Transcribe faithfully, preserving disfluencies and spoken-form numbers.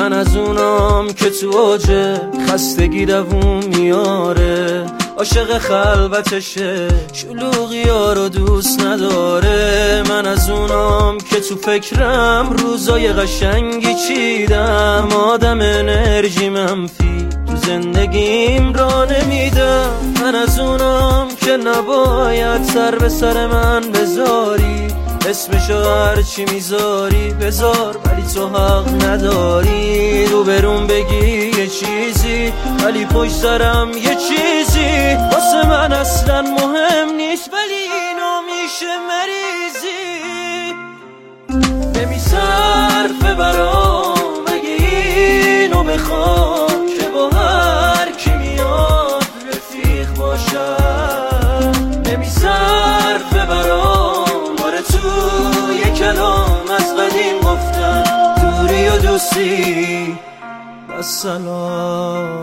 من از اونام که تو اوجه خستگی دووم میاره، عاشق خلوتشه شلوغی ها رو دوست نداره. من از اونام که تو فکرم روزای قشنگی چیدم، آدم انرژی منفی تو زندگیم را نمیدم. من از اونام که نباید سر به سر من بذاری، اسمشو هرچی میذاری بذار ولی تو حق نداری. رو برون بگی یه چیزی ولی پشت سرم یه چیزی، واسه من اصلا مهم نیست ولی اینو میشه مریضی. نمیصرفه برام اگه اینو بخوام که با هر کی میاد رفیق باشم. نمیصرفه برام باره تو یه کلام از قدیم گفتم دوری و دوستی و سلام.